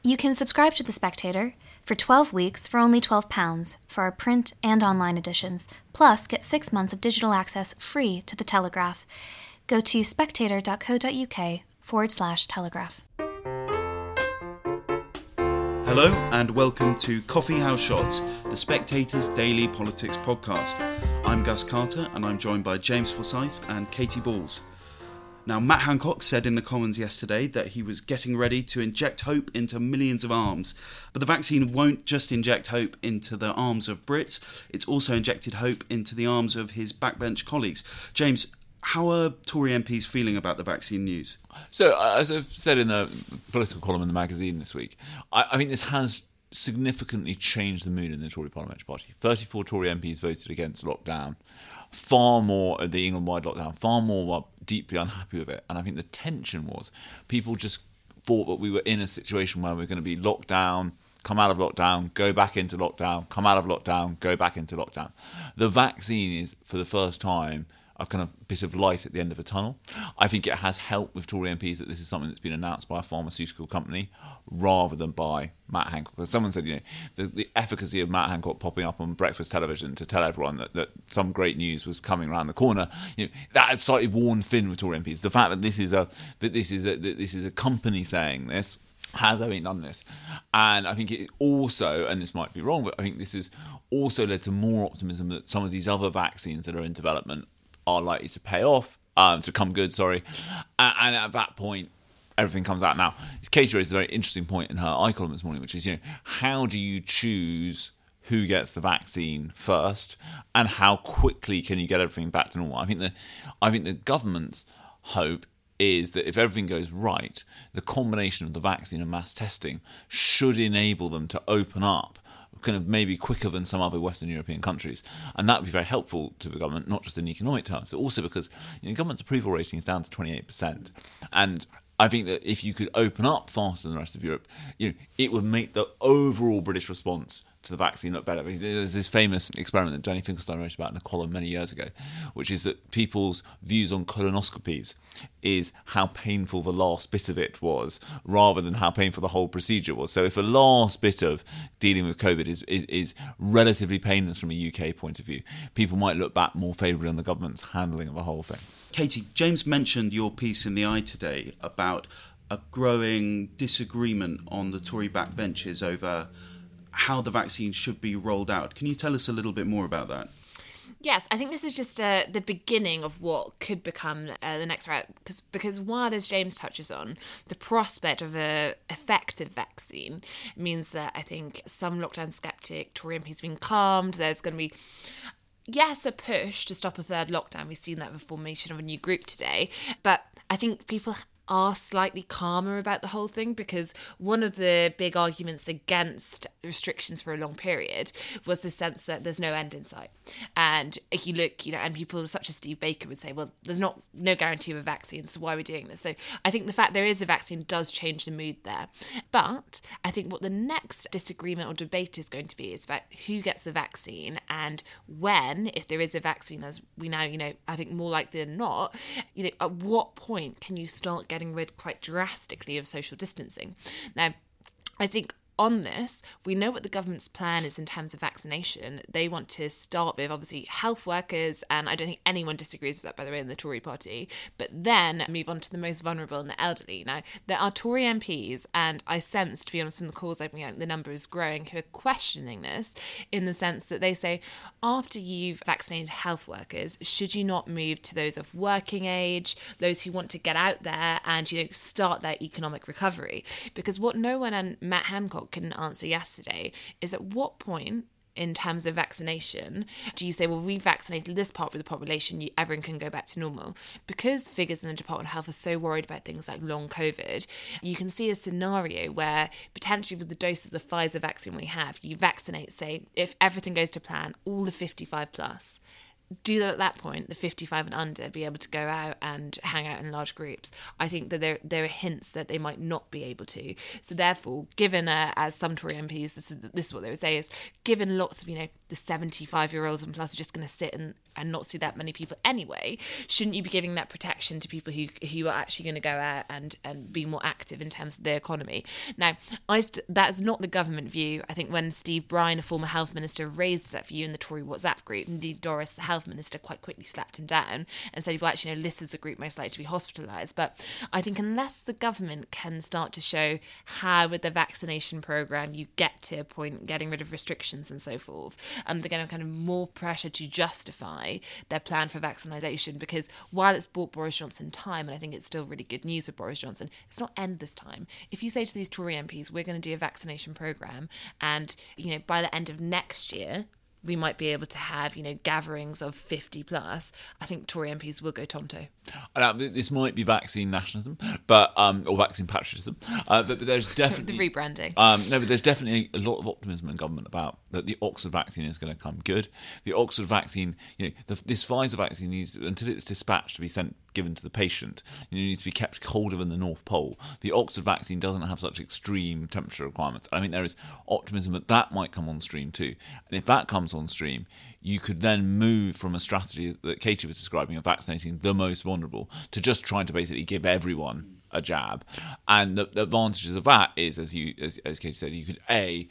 You can subscribe to The Spectator for 12 weeks for only £12 for our print and online editions, plus get 6 months of digital access free to The Telegraph. Go to spectator.co.uk/Telegraph. Hello and welcome to Coffee House Shots, The Spectator's daily politics podcast. I'm Gus Carter and I'm joined by James Forsyth and Katy Balls. Now, Matt Hancock said in the Commons yesterday that he was getting ready to inject hope into millions of arms. But the vaccine won't just inject hope into the arms of Brits, it's also injected hope into the arms of his backbench colleagues. James, how are Tory MPs feeling about the vaccine news? So, as I've said in the political column in the magazine this week, I think this has significantly changed the mood in the Tory Parliamentary Party. 34 Tory MPs voted against lockdown. Far more of the England-wide lockdown, far more were deeply unhappy with it. And I think the tension was people just thought that we were in a situation where we're going to be locked down, come out of lockdown, go back into lockdown, come out of lockdown, go back into lockdown. The vaccine is, for the first time, a kind of bit of light at the end of a tunnel. I think it has helped with Tory MPs that this is something that's been announced by a pharmaceutical company rather than by Matt Hancock. Because someone said, the efficacy of Matt Hancock popping up on breakfast television to tell everyone that some great news was coming around the corner, that has slightly worn thin with Tory MPs. The fact that this is a company saying this has having done this. And I think it also, and this might be wrong, but I think this has also led to more optimism that some of these other vaccines that are in development are likely to pay off, to come good, sorry. And at that point, everything comes out. Now, Katy raised a very interesting point in her column this morning, which is, how do you choose who gets the vaccine first and how quickly can you get everything back to normal? I think the government's hope is that if everything goes right, the combination of the vaccine and mass testing should enable them to open up kind of maybe quicker than some other Western European countries. And that would be very helpful to the government, not just in economic terms, but also because government's approval rating is down to 28%. And I think that if you could open up faster than the rest of Europe, it would make the overall British response to the vaccine look better. There's this famous experiment that Danny Finkelstein wrote about in a column many years ago, which is that people's views on colonoscopies is how painful the last bit of it was rather than how painful the whole procedure was. So if the last bit of dealing with COVID is relatively painless from a UK point of view, people might look back more favourably on the government's handling of the whole thing. Katy, James mentioned your piece in the Eye today about a growing disagreement on the Tory backbenches over how the vaccine should be rolled out. Can you tell us a little bit more about that? Yes, I think this is just the beginning of what could become the next route. Because while, as James touches on, the prospect of an effective vaccine means that I think some lockdown sceptic Tory MPs have been calmed. There's going to be, yes, a push to stop a third lockdown. We've seen that with the formation of a new group today. But I think people are slightly calmer about the whole thing, because one of the big arguments against restrictions for a long period was the sense that there's no end in sight. And if you look, and people such as Steve Baker would say, well, there's no guarantee of a vaccine, so why are we doing this? So I think the fact there is a vaccine does change the mood there. But I think what the next disagreement or debate is going to be is about who gets the vaccine and when, if there is a vaccine, as we now, I think more likely than not, at what point can you start getting rid quite drastically of social distancing? Now, I think on this, we know what the government's plan is in terms of vaccination. They want to start with, obviously, health workers, and I don't think anyone disagrees with that, by the way, in the Tory party, but then move on to the most vulnerable and the elderly. Now, there are Tory MPs, and I sense, to be honest, from the calls I've been getting, the number is growing, who are questioning this in the sense that they say, after you've vaccinated health workers, should you not move to those of working age, those who want to get out there and, start their economic recovery? Because what no one and Matt Hancock couldn't answer yesterday is at what point in terms of vaccination do you say, well, we've vaccinated this part of the population, everyone can go back to normal? Because figures in the Department of Health are so worried about things like long COVID, you can see a scenario where potentially with the dose of the Pfizer vaccine we have, you vaccinate, say, if everything goes to plan, all the 55 plus. do that at that point, the 55 and under, be able to go out and hang out in large groups? I think that there are hints that they might not be able to. So therefore, given as some Tory MPs, this is what they would say is, given lots of, the 75-year-olds and plus are just going to sit and not see that many people anyway, shouldn't you be giving that protection to people who are actually going to go out and be more active in terms of the economy? Now, that's not the government view. I think when Steve Bryan, a former health minister, raised that view in the Tory WhatsApp group, indeed Doris, the health minister, quite quickly slapped him down and said, well, actually, no, this is the group most likely to be hospitalised. But I think unless the government can start to show how with the vaccination programme you get to a point getting rid of restrictions and so forth, they're going to have kind of more pressure to justify their plan for vaccination, because while it's bought Boris Johnson time, and I think it's still really good news for Boris Johnson, it's not endless time. If you say to these Tory MPs, we're going to do a vaccination programme, and by the end of next year we might be able to have, gatherings of 50 plus, I think Tory MPs will go tonto. Now, this might be vaccine nationalism, but or vaccine patriotism, but there's definitely the rebranding. But there's definitely a lot of optimism in government about that the Oxford vaccine is going to come good. The Oxford vaccine, this Pfizer vaccine needs, until it's dispatched to be given to the patient, needs to be kept colder than the North Pole. The Oxford vaccine doesn't have such extreme temperature requirements. I mean, there is optimism that might come on stream too. And if that comes on stream, you could then move from a strategy that Katie was describing of vaccinating the most vulnerable to just trying to basically give everyone a jab. And the advantages of that is, as Katie said, you could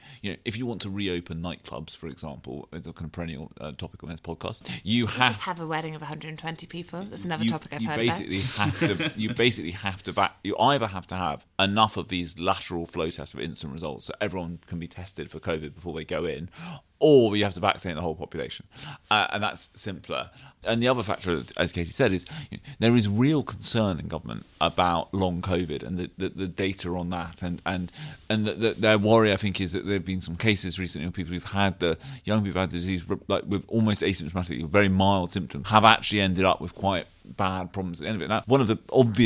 if you want to reopen nightclubs, for example, it's a kind of perennial topic on this podcast. You have a wedding of 120 people. That's another topic I've heard about. You basically have to you either have to have enough of these lateral flow tests of instant results so everyone can be tested for COVID before they go in, or you have to vaccinate the whole population, and that's simpler. And the other factor, as Katie said, is there is real concern in government about long COVID and the data on that, and their worry, I think, is that there have been some cases recently of people who've had young people who've had the disease like with almost asymptomatic, very mild symptoms, have actually ended up with quite bad problems at the end of it. Now, one of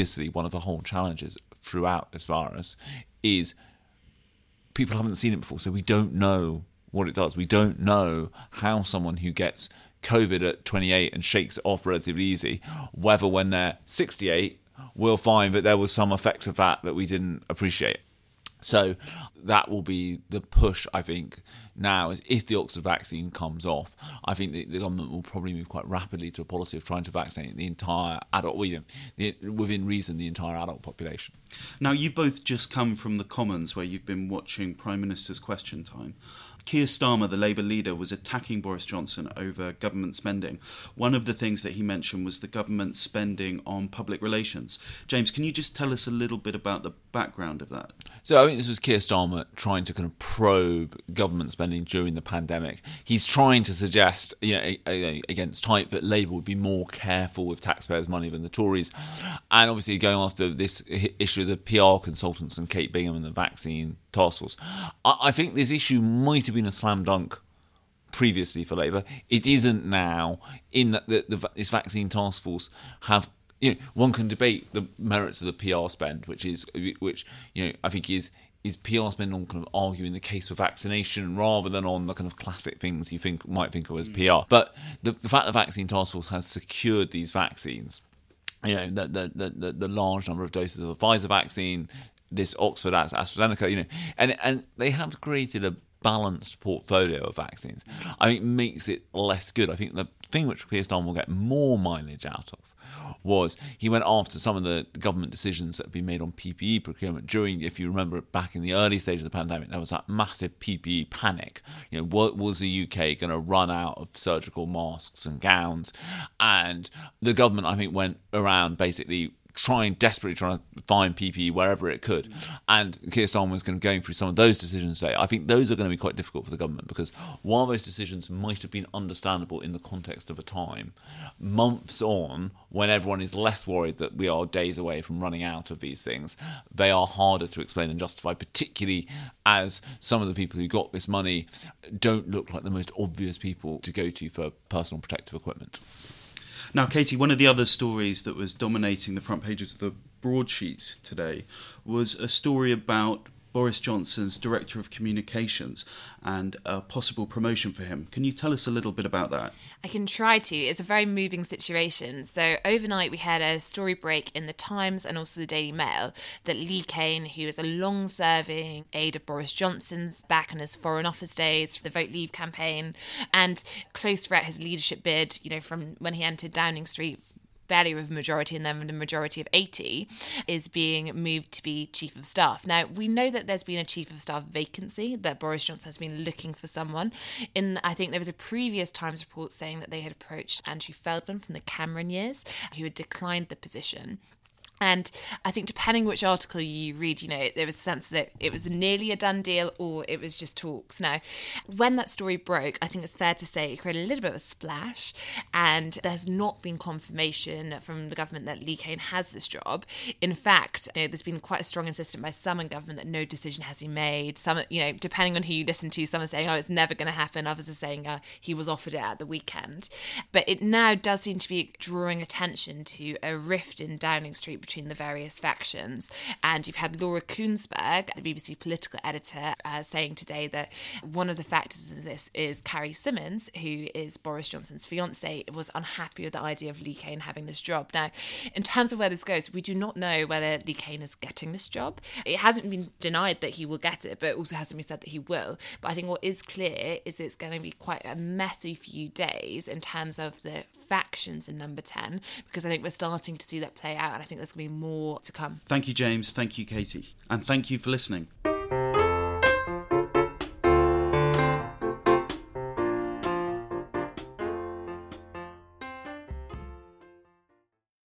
the whole challenges throughout this virus is people haven't seen it before, so we don't know what it does. We don't know how someone who gets COVID at 28 and shakes it off relatively easy, whether when they're 68 we'll find that there was some effect of that we didn't appreciate. So that will be the push, I think, now, is if the Oxford vaccine comes off, I think the government will probably move quite rapidly to a policy of trying to vaccinate the entire adult, within reason, the entire adult population. Now, you've both just come from the Commons, where you've been watching Prime Minister's Question Time. Keir Starmer, the Labour leader, was attacking Boris Johnson over government spending. One of the things that he mentioned was the government spending on public relations. James, can you just tell us a little bit about the background of that? So I think this was Keir Starmer trying to kind of probe government spending during the pandemic. He's trying to suggest, against type, that Labour would be more careful with taxpayers' money than the Tories. And obviously going after this issue of the PR consultants and Kate Bingham and the vaccine task force. I think this issue might have been a slam dunk previously for Labour. It isn't now, in that this vaccine task force have... one can debate the merits of the PR spend, which I think is PR spend on kind of arguing the case for vaccination rather than on the kind of classic things you might think of as PR. But the fact the vaccine task force has secured these vaccines, the large number of doses of the Pfizer vaccine, this Oxford AstraZeneca, and they have created a balanced portfolio of vaccines, I think makes it less good. I think the thing which Keir Starmer will get more mileage out of was he went after some of the government decisions that had been made on PPE procurement during, if you remember back in the early stage of the pandemic, there was that massive PPE panic. What was the UK going to run out of surgical masks and gowns? And the government, I think, went around basically desperately trying to find PPE wherever it could. And Keir Starmer was going through some of those decisions today. I think those are going to be quite difficult for the government, because while those decisions might have been understandable in the context of a time, months on, when everyone is less worried that we are days away from running out of these things, they are harder to explain and justify, particularly as some of the people who got this money don't look like the most obvious people to go to for personal protective equipment. Now, Katie, one of the other stories that was dominating the front pages of the broadsheets today was a story about Boris Johnson's Director of Communications and a possible promotion for him. Can you tell us a little bit about that? I can try to. It's a very moving situation. So overnight we had a story break in the Times and also the Daily Mail that Lee Cain, who is a long-serving aide of Boris Johnson's back in his Foreign Office days for the Vote Leave campaign and close throughout his leadership bid, from when he entered Downing Street, barely with a majority and then with a majority of 80, is being moved to be Chief of Staff. Now, we know that there's been a Chief of Staff vacancy, that Boris Johnson has been looking for someone. I think there was a previous Times report saying that they had approached Andrew Feldman from the Cameron years, who had declined the position. And I think depending which article you read, there was a sense that it was nearly a done deal or it was just talks. Now, when that story broke, I think it's fair to say it created a little bit of a splash, and there has not been confirmation from the government that Lee Cain has this job. In fact, there's been quite a strong insistence by some in government that no decision has been made. Some, depending on who you listen to, some are saying, it's never going to happen. Others are saying he was offered it at the weekend. But it now does seem to be drawing attention to a rift in Downing Street between the various factions. And you've had Laura Kuenssberg, the BBC political editor, saying today that one of the factors of this is Carrie Symonds, who is Boris Johnson's fiancée, was unhappy with the idea of Lee Cain having this job. Now, in terms of where this goes, we do not know whether Lee Cain is getting this job. It hasn't been denied that he will get it, but it also hasn't been said that he will. But I think what is clear is it's going to be quite a messy few days in terms of the factions in Number 10, because I think we're starting to see that play out, and I think there's going to be more to come. Thank you, James. Thank you, Katie. And thank you for listening.